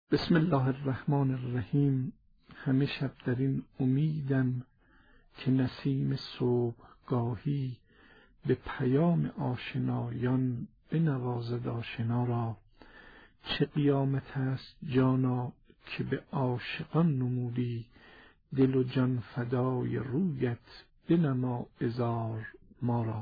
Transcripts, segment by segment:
بسم الله الرحمن الرحیم. همه شب در این امیدم که نسیم صبحگاهی به پیام آشنایان بنوازد آشنا را. چه قیامت است جانا که به عاشقان نمودی، دل و جان فدای رویت بنما عذار ما را.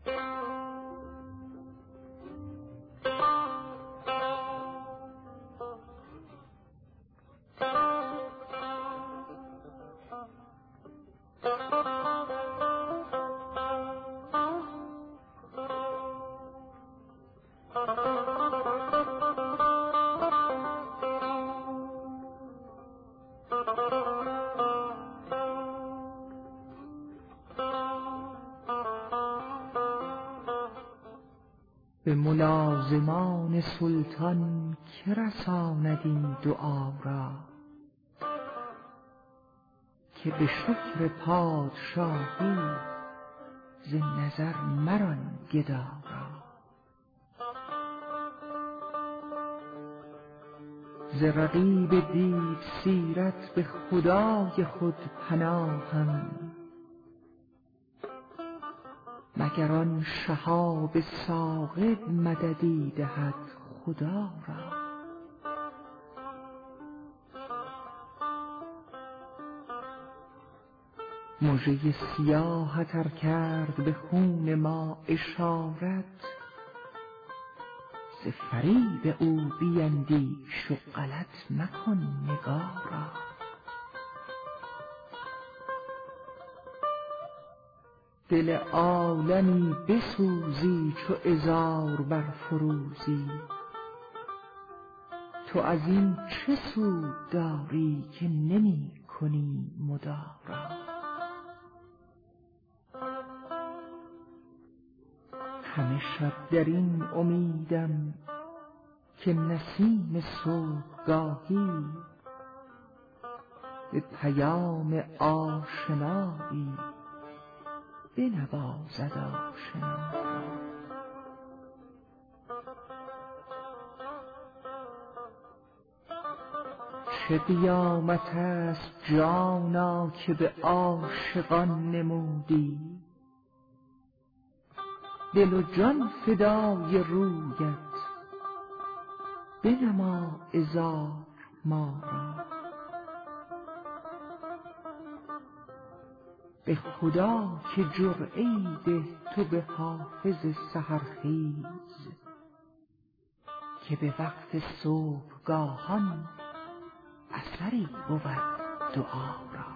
به ملازمان سلطان که رساند این دعا را، که به شکر پادشاهی ز نظر مران گدا را. ز رقیب دیو سیرت به خدای خود پناهم، مگر آن شهاب ثاقب مددی دهد خدا را. مژه سیاهت ار کرد به خون ما اشارت، ز فریب او بیندیش و غلط مکن نگارا. دل عالمی بسوزی چو عذار برفروزی، تو از این چه سود داری که نمی کنی مدارا. همه شب در این امیدم که نسیم صبحگاهی به پیام آشنایی بنوازد آشنا را. چه قیامت است جانا که به عاشقان نمودی، دل و جان فدای رویت بنما عذار ما را. به خدا که جرعه‌ای ده تو به حافظ سحرخیز، که به وقت صبحگاهان اثری بود دعا را.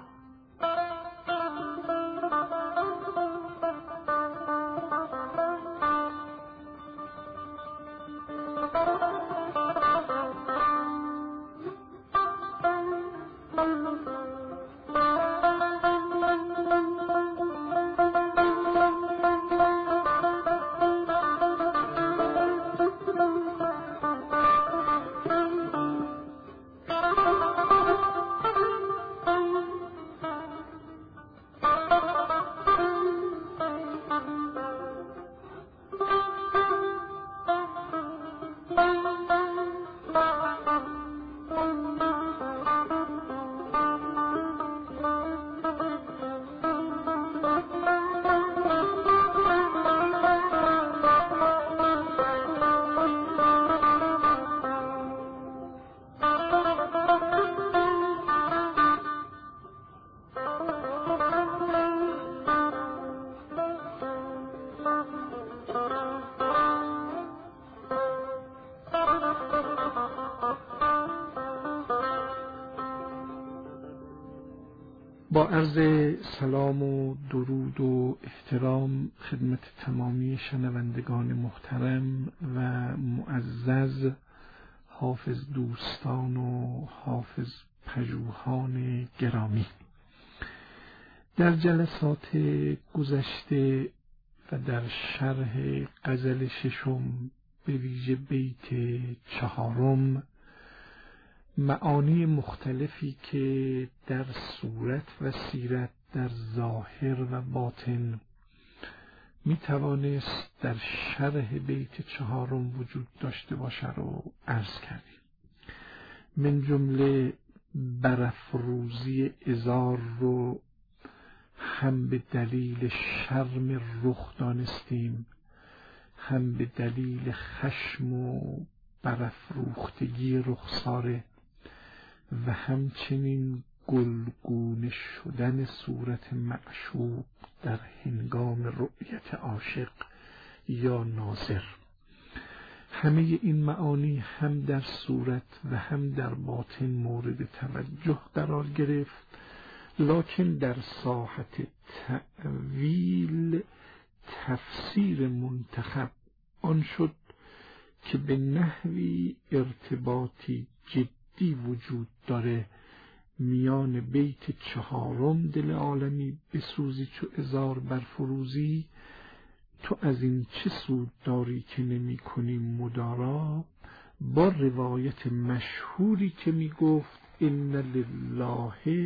با عرض سلام و درود و احترام خدمت تمامی شنوندگان محترم و معزز، حافظ دوستان و حافظ پژوهان گرامی، در جلسات گذشته و در شرح غزل ششم به ویژه بیت 4 معانی مختلفی که در صورت و سیرت، در ظاهر و باطن می توانست در شرح بیت 4 وجود داشته باشه رو عرض کردیم. من جمله برافروزی ازار رو هم به دلیل شرم رخ دانستیم، هم به دلیل خشم و برافروختگی رخساره و همچنین گلگونه شدن صورت معشوق در هنگام رؤیت عاشق یا ناظر. همه این معانی هم در صورت و هم در باطن مورد توجه قرار گرفت، لکن در ساحت تأویل تفسیر منتخب آن شد که به نحوی ارتباطی جدی وجود داره میان بیت 4 دل عالمی بسوزی چو ازار برفروزی، تو از این چه سود داری که نمی کنی مدارا، با روایت مشهوری که می گفت ان لله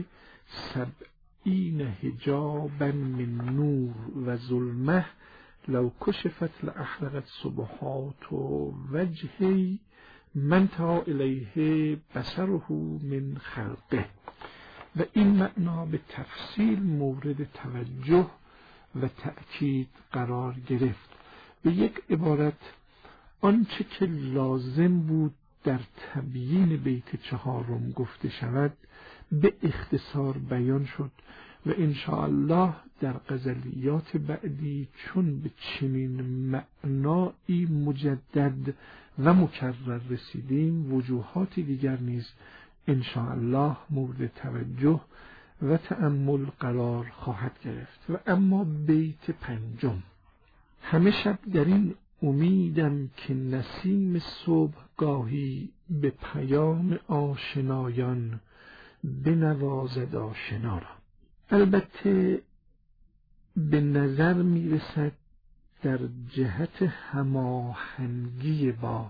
70 حجابا من نور و ظلمه لو کشفت لاحرقت سبحات و وجهی من تا الیه بصره من خلقه. و این معنا به تفصیل مورد توجه و تأکید قرار گرفت. به یک عبارت آنچه که لازم بود در تبیین بیت 4 گفته شود به اختصار بیان شد و انشاءالله در غزلیات بعدی چون به چنین معنایی مجدد و مکرر رسیدیم وجوهات دیگر نیز انشاءالله مورد توجه و تأمل قرار خواهد گرفت. و اما بیت 5: همه شب در این امیدم که نسیم صبحگاهی به پیام آشنایان بنوازد آشنا را. البته به نظر میرسد در جهت هماهنگی با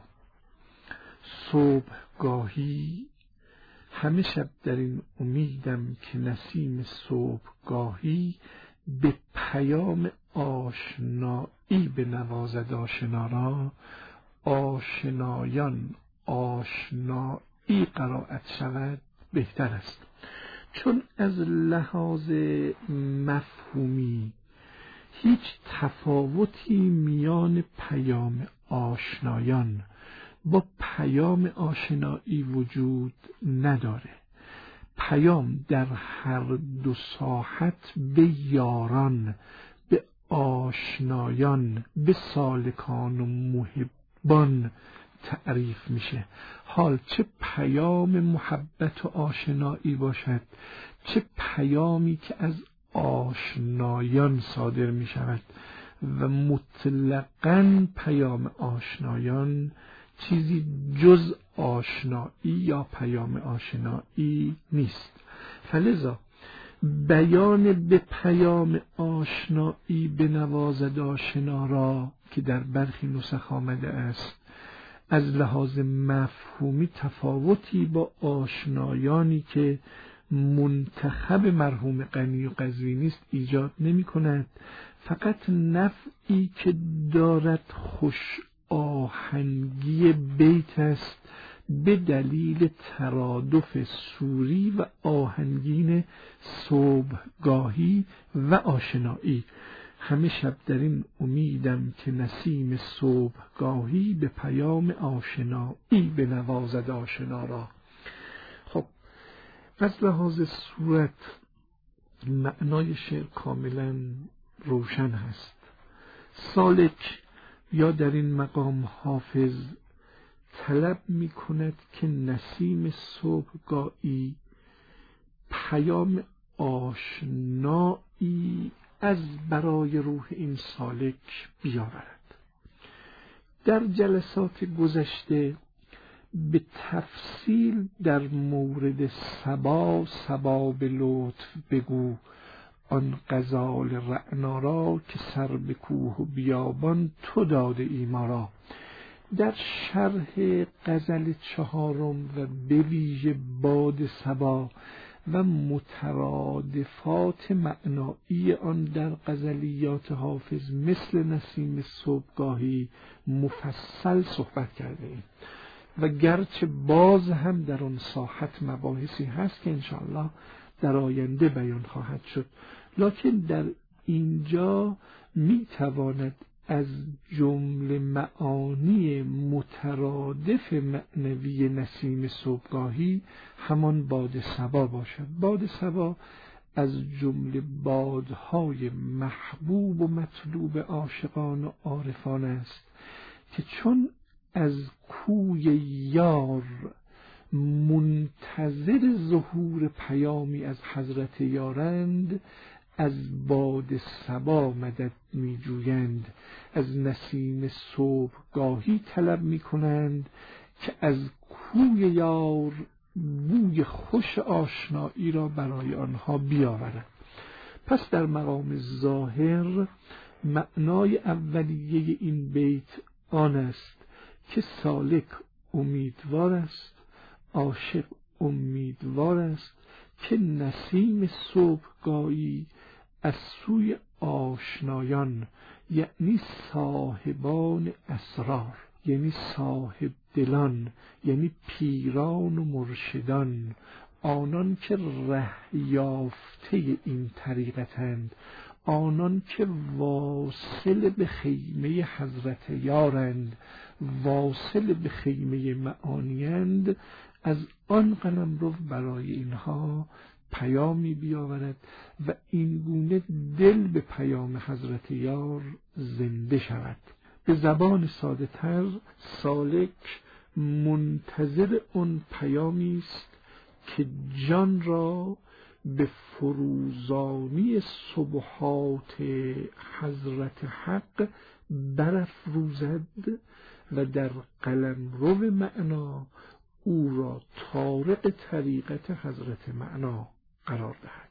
صبحگاهی همه شب در این امیدم که نسیم صبحگاهی به پیام آشنایی بنوازد آشنا را، آشنایان آشنایی قرائت شود بهتر است، چون از لحاظ مفهومی هیچ تفاوتی میان پیام آشنایان با پیام آشنایی وجود نداره. پیام در هر دو ساحت به یاران، به آشنایان، به سالکان و محبان تعریف میشه. حال چه پیام محبت و آشنایی باشد، چه پیامی که از آشنایان صادر می شود و مطلقاً پیام آشنایان چیزی جز آشنایی یا پیام آشنایی نیست. فلذا بیان به پیام آشنایی بنوازد آشنا را که در برخی نسخ آمده است از لحاظ مفهومی تفاوتی با آشنایانی که منتخب مرحوم غنی و قزوینی است ایجاد نمی کند، فقط نفعی که دارد خوش آهنگی بیت است به دلیل ترادف سوری و آهنگین صبحگاهی و آشنایی. همه شب در این امیدم که نسیم صبحگاهی به پیام آشنایی بنوازد آشنا را. خب از لحاظ صورت معنای شعر کاملا روشن هست. سالک یا در این مقام حافظ طلب می کند که نسیم صبحگاهی پیام آشنایی از برای روح این سالک بیاورد. در جلسات گذشته به تفصیل در مورد صبا به لطف بگو آن غزال رعنا را که سر به کوه و بیابان تو داده ای ما را، در شرح غزل 4 و به ویژه باد صبا و مترادفات معنایی آن در غزلیات حافظ مثل نسیم صبحگاهی مفصل صحبت کرده ایم. و گرچه باز هم در آن ساحت مباحثی هست که انشاءالله در آینده بیان خواهد شد، لکن در اینجا میتواند از جمله معانی مترادف معنوی نسیم صبحگاهی همان باد صبا باشد. باد صبا از جمله بادهای محبوب و مطلوب عاشقان و عارفان است که چون از کوی یار منتظر ظهور پیامی از حضرت یارند، از باد صبا مدد می جویند، از نسیم صبحگاهی طلب می کنند که از کوی یار بوی خوش آشنایی را برای آنها بیاورد. پس در مقام ظاهر معنای اولیه این بیت آن است که سالک امیدوار است، عاشق امیدوار است که نسیم صبحگاهی از سوی آشنایان، یعنی صاحبان اسرار، یعنی صاحب دلان، یعنی پیران و مرشدان، آنان که ره یافته این طریقتند، آنان که واصل به خیمه حضرت یارند، واصل به خیمه معانیند، از آن قلمرو برای اینها پیامی بیاورد و این گونه دل به پیام حضرت یار زنده شود. به زبان ساده تر، سالک منتظر اون پیامی است که جان را به فروزانی سبحات حضرت حق برافروزد و در قلمرو معنا او را طارق طریقت حضرت معنا قرار دهد.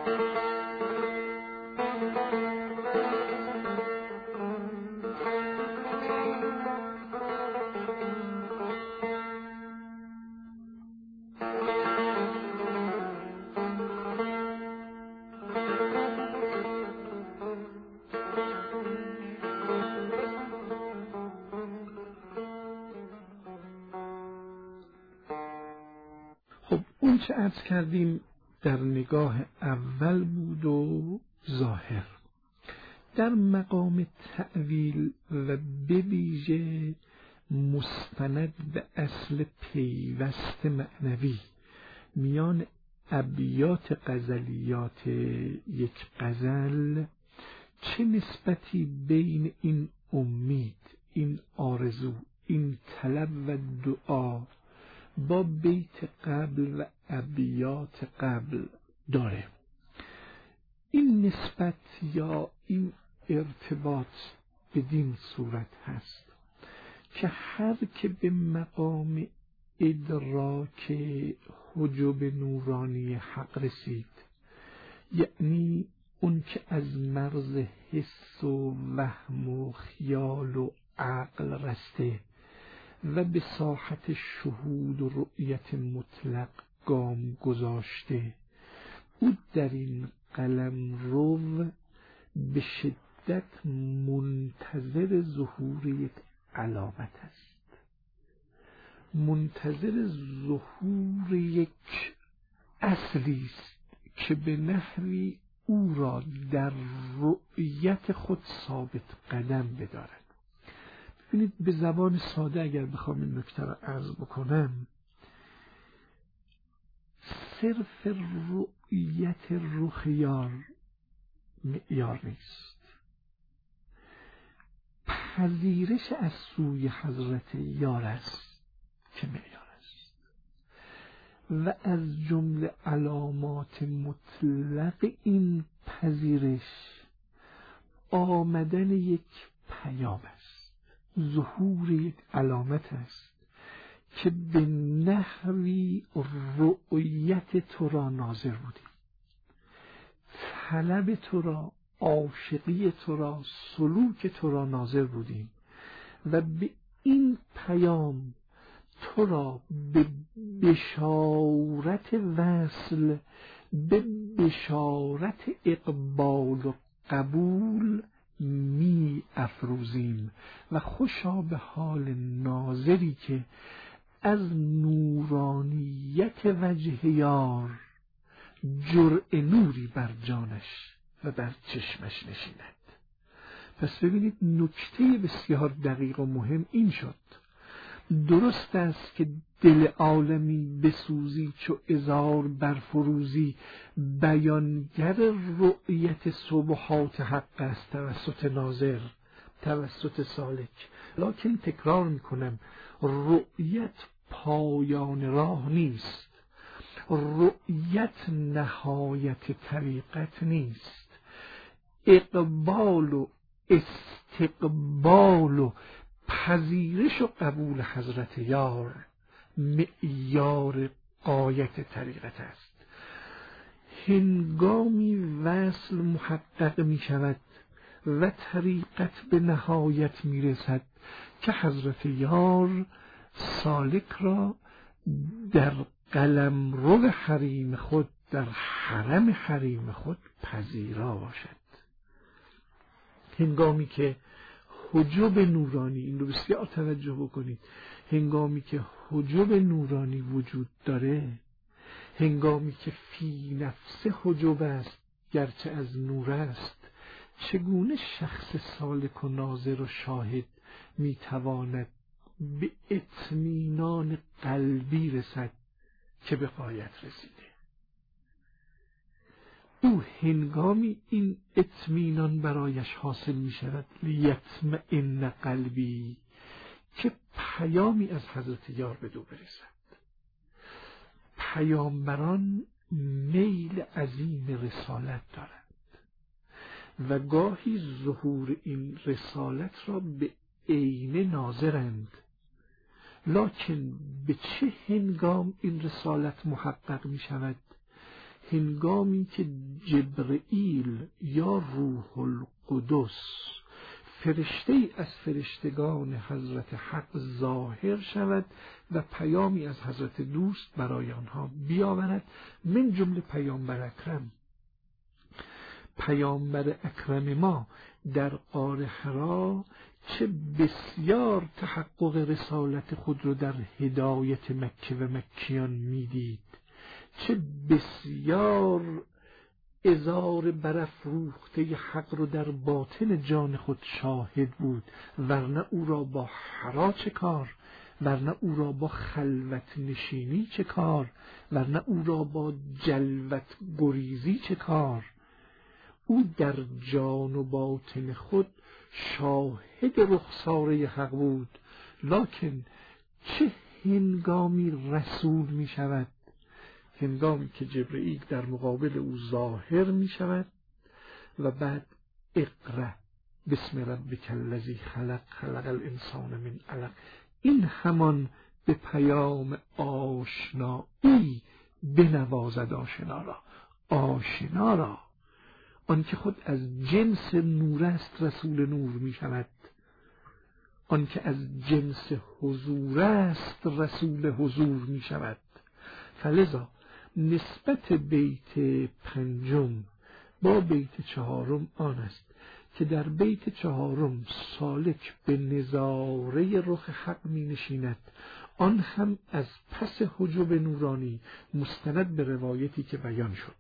اون چه عرض کردیم در نگاه اول بود و ظاهر. در مقام تأویل و به ویژه مستند به اصل پیوست معنوی میان ابیات غزلیات یک غزل، چه نسبتی بین این امید، این آرزو، این طلب و دعا با بیت قبل و ابیات قبل داره؟ این نسبت یا این ارتباط بدین صورت هست که هر که به مقام ادراک حجب نورانی حق رسید، یعنی اون که از مرز حس و وهم و خیال و عقل رسته و به ساحت شهود و رؤیت مطلق گام گذاشته، او در این قلمرو به شدت منتظر ظهور یک علامت است، منتظر ظهور یک اصلی است که به نحوی او را در رؤیت خود ثابت قدم بدارد. ببینید، به زبان ساده اگر بخوام این نکته را عرض بکنم، صرف رؤیت رخ یار معیار نیست، پذیرش از سوی حضرت یار است که معیار است. و از جمله علامات مطلق این پذیرش آمدن یک پیام است، ظهور یک علامت است که به نحوی رؤیت تو را ناظر بودیم، طلب تو را، عاشقی تو را، سلوک تو را ناظر بودیم و به این پیام تو را به بشارت وصل، به بشارت اقبال و قبول می افروزیم و خوشا به حال ناظری که از نورانیت وجه یار جرعه نوری بر جانش و بر چشمش نشیند. پس ببینید نکته بسیار دقیق و مهم این شد: درست است که دل عالمی بسوزی چو عذار برفروزی، بیانگر رؤیت سبحات حق است توسط ناظر، توسط سالک. لکن تکرار میکنم، رؤیت پایان راه نیست، رؤیت نهایت طریقت نیست. اقبال و استقبال و پذیرش و قبول حضرت یار معیار غایت طریقت است. هنگامی وصل محقق می شود و طریقت به نهایت می رسد که حضرت یار سالک را در قلمرو حریم خود، در حرم حریم خود پذیرا باشد. هنگامی که حجب نورانی، این رو بسیار توجه بکنید، هنگامی که حجب نورانی وجود داره، هنگامی که فی نفس حجب است گرچه از نور است، چگونه شخص سالک و ناظر و شاهد میتواند به اطمینان قلبی رسد که به غایت رسیده؟ او هنگامی این اطمینان برایش حاصل می شود لیطمئن قلبی که پیامی از حضرت یار به دو برسد. پیامبران میل عظیم رسالت دارند و گاهی ظهور این رسالت را به عینه ناظرند، لکن به چه هنگام این رسالت محقق می شود؟ هنگامی که جبرئیل یا روح القدس، فرشته از فرشتگان حضرت حق ظاهر شود و پیامی از حضرت دوست برای آنها بیاورد، من جمله پیامبر اکرم. پیامبر اکرم ما در غار حرا چه بسیار تحقق رسالت خود را در هدایت مکه و مکیان میدید، چه بسیار ازار برافروخته حق رو در باطن جان خود شاهد بود، ورنه او را با حرا چه کار، ورنه او را با خلوت نشینی چه کار، ورنه او را با جلوت گریزی چه کار. او در جان و باطن خود شاهد رخساره حق بود، لکن چه هنگامی رسول می شود؟ هنگامی که جبرئیل در مقابل او ظاهر می شود و بعد اقرأ بسم ربک الذی خلق خلق الانسان من علق. این همان به پیام آشنایی بنوازد آشنا را. آشنا را، آن که خود از جنس نور است رسول نور می شود، آن که از جنس حضور است رسول حضور می شود. فلذا نسبت بیت پنجم با بیت چهارم آن است که در بیت چهارم سالک به نظاره رخ حق می نشیند، آن هم از پس حجب نورانی مستند به روایتی که بیان شد.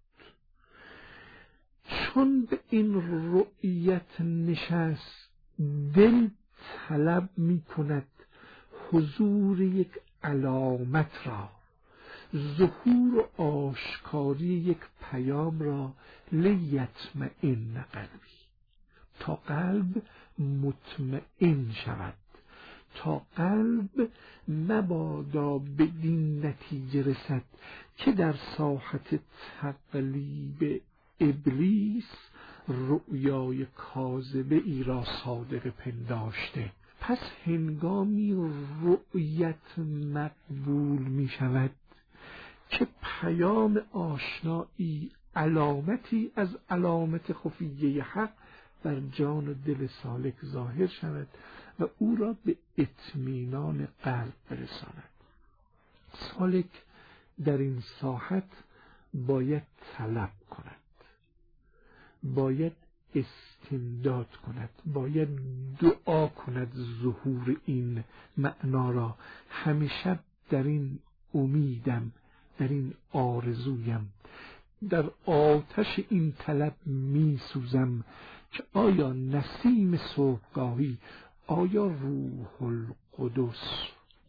چون به این رؤیت نشست، دل طلب می کند حضور یک علامت را، ظهور و آشکاری یک پیام را، لیطمئن قلبی، تا قلب مطمئن شود، تا قلب مبادا بدین نتیجه رسد که در ساحت تقلیب ابلیس رؤیای کاذبه ای را صادق پنداشته. پس هنگامی رؤیت مقبول می شود که پیام آشنایی، علامتی از علامت خفیه حق بر جان و دل سالک ظاهر شود و او را به اطمینان قلب برساند. سالک در این ساحت باید طلب کند، باید استمداد کند، باید دعا کند ظهور این معنا را، همیشه در این امیدم، در این آرزویم، در آتش این طلب می سوزم که آیا نسیم صبحگاهی، آیا روح القدس،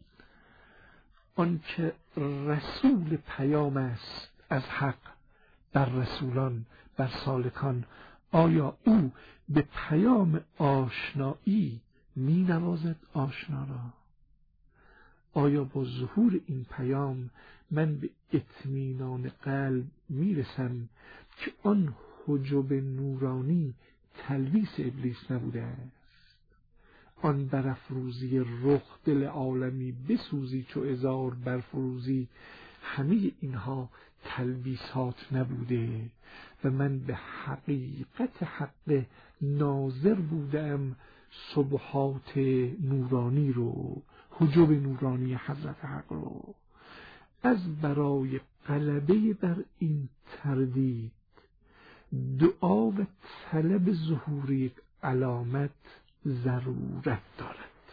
آن که رسول پیام است از حق بر رسولان، بر سالکان، آیا او به پیام آشنایی می نوازد آشنا را؟ آیا با ظهور این پیام من به اطمینان قلب می رسم که آن حجب نورانی تلبیس ابلیس نبوده است؟ آن برافروزی رخ دل عالمی بسوزی چو عذار برفروزی، همه اینها تلبیسات نبوده و من به حقیقت حق ناظر بودم، سبحات نورانی رو، حجب نورانی حضرت حق رو. از برای غلبه بر این تردید، دعا و طلب ظهور یک علامت ضرورت دارد.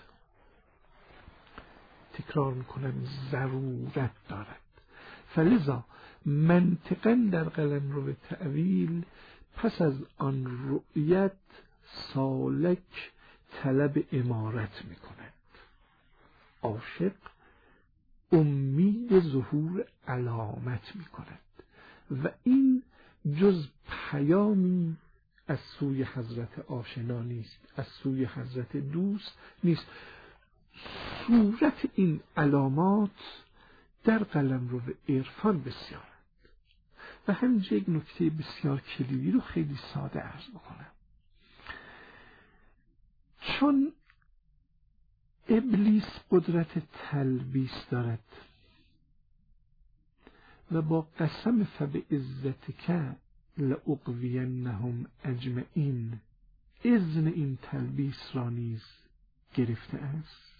تکرار میکنم، ضرورت دارد. فلذا منطقاً در قلمرو تأویل پس از آن رؤیت سالک طلب امارت میکند، عاشق امید ظهور علامت میکند و این جز پیامی از سوی حضرت آشنا نیست، از سوی حضرت دوست نیست. صورت این علامات در قلمرو عرفان بسیارند و همینجا یک نکته بسیار کلیدی رو خیلی ساده عرض بکنم. چون ابلیس قدرت تلبیس دارد و با قسم فبعزتک لأغوینهم اجمعین اذن این تلبیس را نیز گرفته است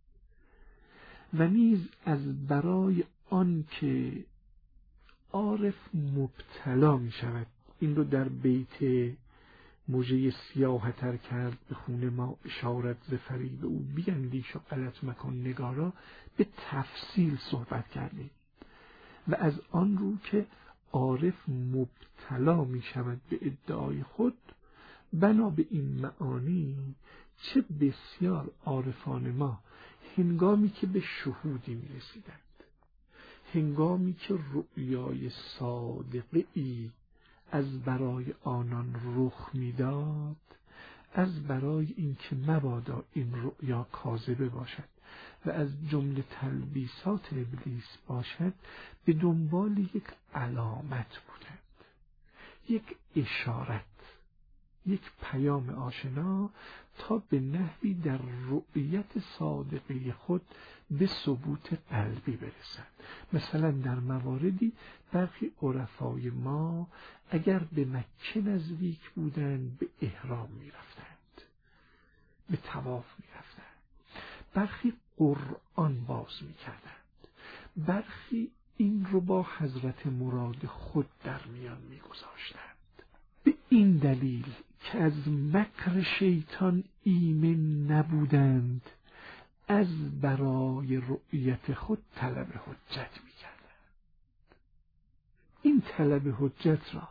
و نیز از برای آن که عارف مبتلا می شود، این رو در بیت موجه سیاه تر کرد به خون ما اشارت ز فریب او بیندیش و غلط مکن نگارا، به تفصیل صحبت کردیم و از آن رو که عارف مبتلا می شود به ادعای خود، بنا به این معانی چه بسیار عارفان ما هنگامی که به شهودی می رسیدند، هنگامی که رؤیای صادقی از برای آنان رخ میداد، از برای اینکه مبادا این رؤیا کاذبه باشد و از جمله تلبیسات ابلیس باشد، به دنبال یک علامت بودند، یک اشارت، یک پیام آشنا، تا به نحوی در رؤیت صادقه خود به ثبوت قلبی برسند. مثلا در مواردی برخی عرفای ما اگر به مکه نزدیک بودند به احرام می رفتند، به طواف می رفتند، برخی قرآن باز می کردند، برخی این رو با حضرت مراد خود در میان می گذاشتند. به این دلیل که از مکر شیطان ایمن نبودند، از برای رؤیت خود طلب حجت می کردند. این طلب حجت را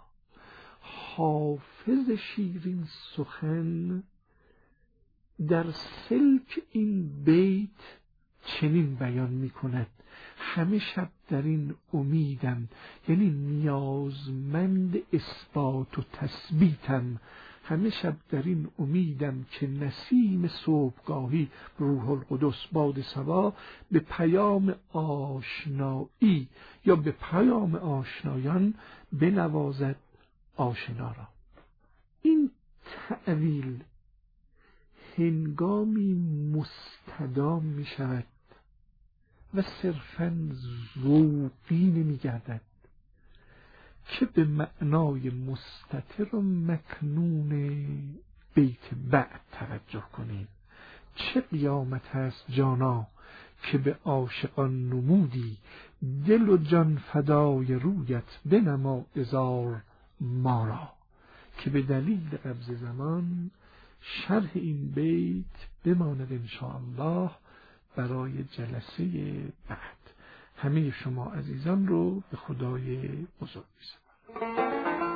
حافظ شیرین سخن در سلک این بیت چنین بیان می کند: همه شب در این امیدم، یعنی نیازمند اثبات و تثبیتم، همه شب در این امیدم که نسیم صبحگاهی روح القدس باد صبا به پیام آشنایی یا به پیام آشنایان بنوازد آشنا را. این تأویل هنگامی مستدام می شود و صرفاً ذوقی نمی گردد که به معنای مستتر و مکنون بیت بعد توجه کنید: چه قیامت هست جانا که به عاشقان نمودی، دل و جان فدای رویت بنما عذار ما را. که به دلیل قبض زمان شرح این بیت بماند انشاءالله برای جلسه بعد. همه شما عزیزان رو به خدای بزرگ می‌سپارم.